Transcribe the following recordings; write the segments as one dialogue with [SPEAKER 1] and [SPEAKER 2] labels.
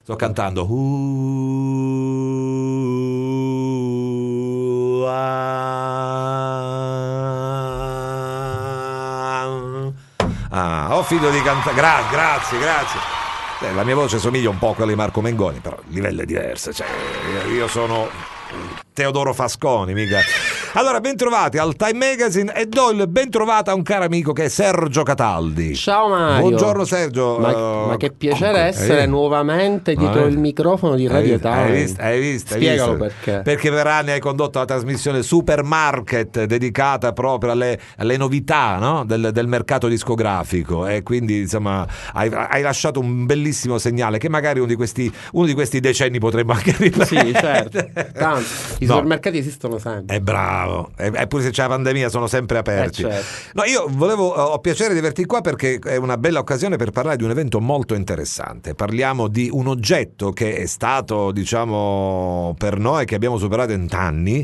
[SPEAKER 1] Sto cantando. Ho finito di cantare. Grazie. La mia voce somiglia un po' a quella di Marco Mengoni, però il livello è diverso. Cioè, io sono Teodoro Fasconi, mica. Allora, bentrovati al Time Magazine e do il bentrovato a un caro amico che è Sergio Cataldi.
[SPEAKER 2] Ciao Mario.
[SPEAKER 1] Buongiorno Sergio.
[SPEAKER 2] Ma che piacere essere nuovamente dietro il microfono di Radio Time.
[SPEAKER 1] Hai visto?
[SPEAKER 2] Spiegalo perché.
[SPEAKER 1] Perché per anni hai condotto la trasmissione Supermarket dedicata proprio alle novità, no? del mercato discografico, e quindi insomma hai lasciato un bellissimo segnale che magari uno di questi decenni potremmo anche riprendere.
[SPEAKER 2] Sì, certo. Tanto, i supermercati esistono sempre.
[SPEAKER 1] È bravo. Eppure se c'è la pandemia sono sempre aperti.
[SPEAKER 2] Certo.
[SPEAKER 1] No, io ho piacere di averti qua perché è una bella occasione per parlare di un evento molto interessante. Parliamo di un oggetto che è stato, diciamo, per noi che abbiamo superato 20 anni,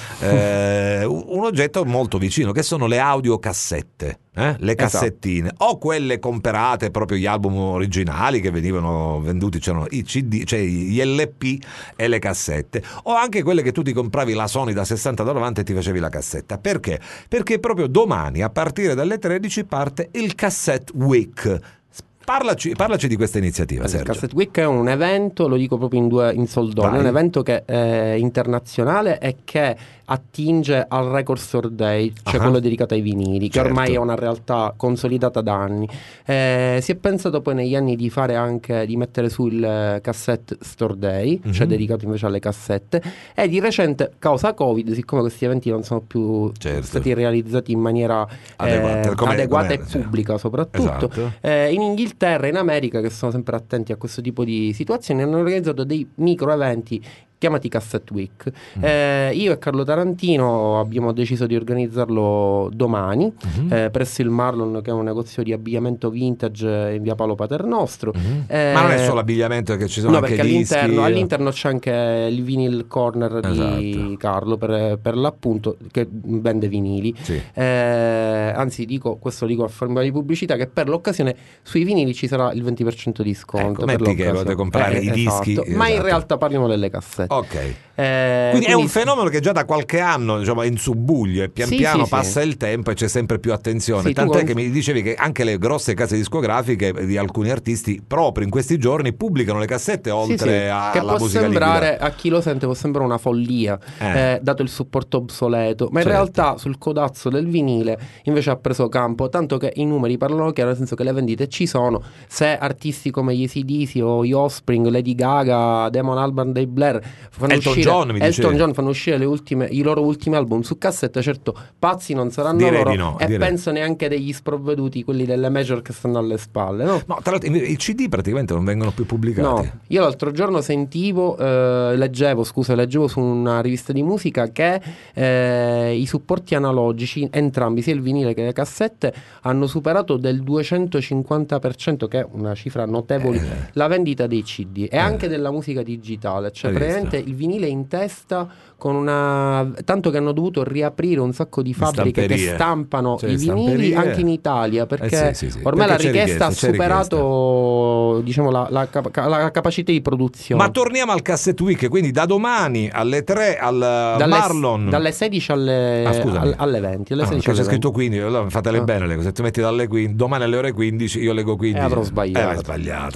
[SPEAKER 1] un oggetto molto vicino, che sono le audiocassette. Le cassettine, o quelle comprate, proprio gli album originali che venivano venduti, c'erano i CD, cioè gli LP e le cassette, o anche quelle che tu ti compravi la Sony da $60 e ti facevi la cassetta. Perché? Perché proprio domani a partire dalle 13 parte il Cassette Week. Parlaci di questa iniziativa, Sergio.
[SPEAKER 2] Il Cassette Week è un evento, lo dico proprio in soldoni, è un evento che è internazionale e che attinge al Record Store Day, cioè quello dedicato ai vinili, che ormai è una realtà consolidata da anni. Si è pensato poi negli anni di mettere su il Cassette Store Day, cioè dedicato invece alle cassette, e di recente, causa Covid, siccome questi eventi non sono più stati realizzati in maniera adeguata e pubblica soprattutto, in Inghilterra e in America, che sono sempre attenti a questo tipo di situazioni, hanno organizzato dei micro eventi chiamati Cassette Week. Io e Carlo Tarantino abbiamo deciso di organizzarlo domani presso il Marlon, che è un negozio di abbigliamento vintage in via Paolo Paternostro.
[SPEAKER 1] Ma non è solo abbigliamento, che ci sono anche dischi.
[SPEAKER 2] All'interno c'è anche il vinyl corner di Carlo, per l'appunto, che vende vinili. Anzi, questo dico a forma di pubblicità, che per l'occasione sui vinili ci sarà il 20% di sconto.
[SPEAKER 1] Metti che potete comprare i dischi.
[SPEAKER 2] Ma in realtà parliamo delle cassette.
[SPEAKER 1] Ok. Quindi è un fenomeno che già da qualche anno, diciamo, è in subbuglio, e pian piano passa il tempo e c'è sempre più attenzione. Tant'è che mi dicevi che anche le grosse case discografiche di alcuni artisti proprio in questi giorni pubblicano le cassette oltre alla
[SPEAKER 2] che può
[SPEAKER 1] musica
[SPEAKER 2] sembrare
[SPEAKER 1] liquida.
[SPEAKER 2] A chi lo sente può sembrare una follia, dato il supporto obsoleto, ma in realtà sul codazzo del vinile invece ha preso campo, tanto che i numeri parlano chiaro, nel senso che le vendite ci sono. Se artisti come gli AC/DC o gli Offspring, Lady Gaga, Damon Albarn, Dave Blair Elton John fanno uscire i loro ultimi album su cassetta, certo pazzi non saranno loro, penso neanche degli sprovveduti, quelli delle major che stanno alle spalle, no?
[SPEAKER 1] No, tra l'altro i CD praticamente non vengono più pubblicati.
[SPEAKER 2] No, io l'altro giorno leggevo su una rivista di musica che i supporti analogici, entrambi, sia il vinile che le cassette, hanno superato del 250%, che è una cifra notevole, la vendita dei CD e anche della musica digitale, cioè praticamente il vinile in testa, tanto che hanno dovuto riaprire un sacco di fabbriche che stampano i vinili anche in Italia, perché ormai la richiesta ha superato, diciamo, la capacità di produzione.
[SPEAKER 1] Ma torniamo al Cassette Week, quindi da domani alle 3 Marlon,
[SPEAKER 2] dalle 16 alle 20. Alle 16
[SPEAKER 1] c'è scritto 15, allora fatele bene le cose, se tu metti dalle 15, domani alle ore 15, io leggo 15.
[SPEAKER 2] Avrò sbagliato.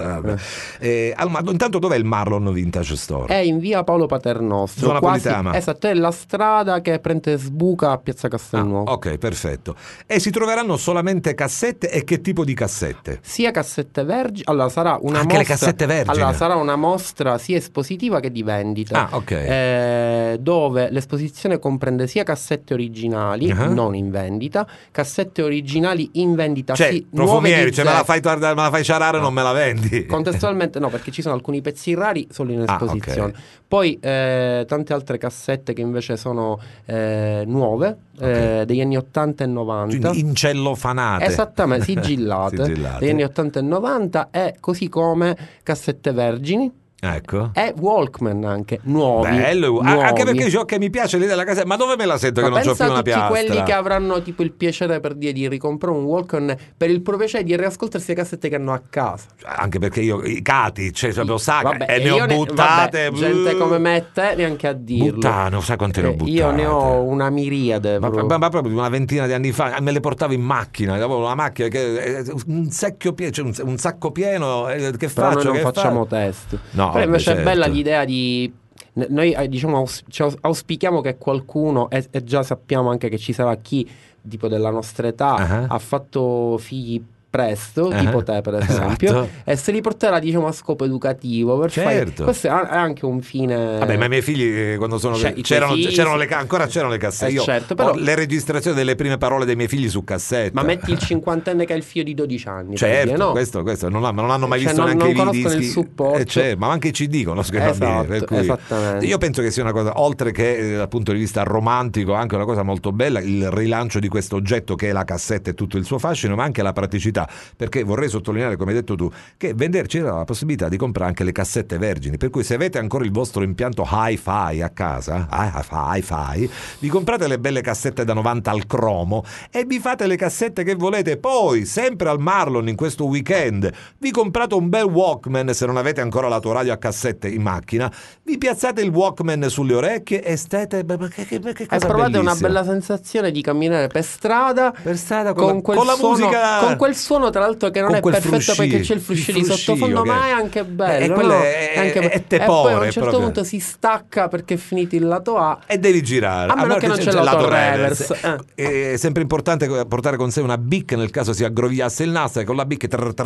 [SPEAKER 1] Ma intanto dov'è il Marlon Vintage Store?
[SPEAKER 2] È in via Paolo Paternostro,
[SPEAKER 1] zona Politama.
[SPEAKER 2] Esatto, è la strada che prende sbuca a Piazza Castelnuovo.
[SPEAKER 1] Ok, perfetto. E si troveranno solamente cassette, e che tipo di cassette?
[SPEAKER 2] Sia cassette vergini, allora sarà una
[SPEAKER 1] anche
[SPEAKER 2] mostra,
[SPEAKER 1] le cassette vergini.
[SPEAKER 2] Allora sarà una mostra sia espositiva che di vendita. Dove l'esposizione comprende sia cassette originali non in vendita, cassette originali in vendita,
[SPEAKER 1] cioè profumieri, cioè me la fai ciarare, non me la vendi.
[SPEAKER 2] Contestualmente no, perché ci sono alcuni pezzi rari solo in esposizione. Poi tante altre cassette che invece sono nuove, degli anni 80 e 90,
[SPEAKER 1] incellofanate,
[SPEAKER 2] esattamente, sigillate degli anni 80 e 90, e così come cassette vergini
[SPEAKER 1] Ecco.
[SPEAKER 2] E Walkman anche, nuovi.
[SPEAKER 1] Bello,
[SPEAKER 2] nuovi.
[SPEAKER 1] Anche perché ciò che mi piace l'idea della cassetta, ma dove me la sento,
[SPEAKER 2] Ma
[SPEAKER 1] che non c'ho
[SPEAKER 2] pensa
[SPEAKER 1] più
[SPEAKER 2] a
[SPEAKER 1] una
[SPEAKER 2] tutti
[SPEAKER 1] piastra?
[SPEAKER 2] quelli che avranno tipo il piacere per dire di ricomprare un Walkman per il puro piacere di riascoltarsi le cassette che hanno a casa.
[SPEAKER 1] Anche perché io i cati, cioè proprio sacca,
[SPEAKER 2] Vabbè,
[SPEAKER 1] e ne ho buttate.
[SPEAKER 2] Vabbè, gente come me e te neanche a dirlo.
[SPEAKER 1] Buttano, sai quante ne ho buttate?
[SPEAKER 2] Io ne ho una miriade.
[SPEAKER 1] Ma proprio una ventina di anni fa me le portavo in macchina, avevo una macchina che un secchio pieno, cioè un sacco pieno, che
[SPEAKER 2] Però
[SPEAKER 1] faccio?
[SPEAKER 2] noi non
[SPEAKER 1] che
[SPEAKER 2] facciamo test.
[SPEAKER 1] No,
[SPEAKER 2] però invece
[SPEAKER 1] certo.
[SPEAKER 2] è bella l'idea di... Noi diciamo auspichiamo che qualcuno, e già sappiamo anche che ci sarà chi tipo della nostra età ha fatto figli presto, tipo te per esempio,
[SPEAKER 1] esatto.
[SPEAKER 2] E se li porterà diciamo a scopo educativo per
[SPEAKER 1] certo.
[SPEAKER 2] questo è anche un fine.
[SPEAKER 1] Vabbè, ma i miei figli quando sono c'erano ancora c'erano le cassette, io
[SPEAKER 2] certo, però...
[SPEAKER 1] ho le registrazioni delle prime parole dei miei figli su cassetta.
[SPEAKER 2] Ma metti il cinquantenne che ha il figlio di 12 anni,
[SPEAKER 1] certo,
[SPEAKER 2] dire, no?
[SPEAKER 1] questo non hanno mai visto
[SPEAKER 2] non
[SPEAKER 1] neanche i
[SPEAKER 2] conoscono
[SPEAKER 1] dischi,
[SPEAKER 2] il supporto,
[SPEAKER 1] ma anche i CD conoscono i
[SPEAKER 2] esatto,
[SPEAKER 1] bambini, per cui
[SPEAKER 2] esattamente.
[SPEAKER 1] Io penso che sia una cosa, oltre che dal punto di vista romantico, anche una cosa molto bella il rilancio di questo oggetto che è la cassetta e tutto il suo fascino, ma anche la praticità, perché vorrei sottolineare, come hai detto tu, che c'era la possibilità di comprare anche le cassette vergini, per cui se avete ancora il vostro impianto hi-fi a casa, hi-fi, vi comprate le belle cassette da 90 al cromo e vi fate le cassette che volete. Poi sempre al Marlon in questo weekend vi comprate un bel Walkman, se non avete ancora l'autoradio a cassette in macchina, vi piazzate il Walkman sulle orecchie e state che cosa
[SPEAKER 2] provate
[SPEAKER 1] bellissima.
[SPEAKER 2] una bella sensazione di camminare per strada con
[SPEAKER 1] la
[SPEAKER 2] suono,
[SPEAKER 1] musica,
[SPEAKER 2] con quel suono tra l'altro che non è perfetto perché c'è il fruscio di sottofondo, ma è anche bello,
[SPEAKER 1] è tepore,
[SPEAKER 2] e poi a un certo
[SPEAKER 1] proprio.
[SPEAKER 2] punto si stacca perché è finito il lato A
[SPEAKER 1] e devi girare,
[SPEAKER 2] a meno che non c'è l'auto reverse.
[SPEAKER 1] È sempre importante portare con sé una BIC nel caso si aggroviasse il nastro, e con la BIC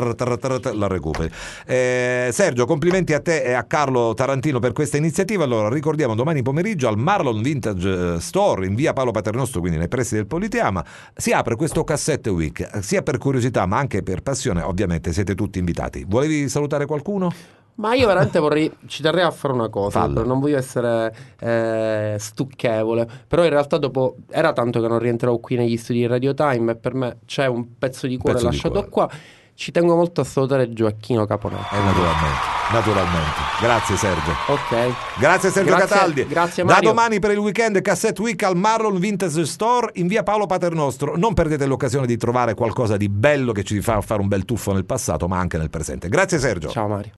[SPEAKER 1] la recuperi. Sergio, complimenti a te e a Carlo Tarantino per questa iniziativa. Allora ricordiamo, domani pomeriggio al Marlon Vintage Store in via Paolo Paternostro, quindi nei pressi del Politeama, si apre questo Cassette Week, sia per curiosità ma anche per passione. Ovviamente siete tutti invitati. Volevi salutare qualcuno?
[SPEAKER 2] Ma io veramente ci terrei a fare una cosa.
[SPEAKER 1] Fallo.
[SPEAKER 2] Non voglio essere stucchevole, però in realtà dopo era tanto che non rientravo qui negli studi di Radio Time e per me c'è un pezzo di cuore lasciato qua. Ci tengo molto a salutare Gioacchino Caponetto.
[SPEAKER 1] Naturalmente. Grazie Sergio.
[SPEAKER 2] Ok.
[SPEAKER 1] Grazie Sergio Cataldi.
[SPEAKER 2] Grazie Mario.
[SPEAKER 1] Da domani per il weekend Cassette Week al Marlon Vintage Store in via Paolo Paternostro. Non perdete l'occasione di trovare qualcosa di bello che ci fa fare un bel tuffo nel passato ma anche nel presente. Grazie Sergio.
[SPEAKER 2] Ciao Mario.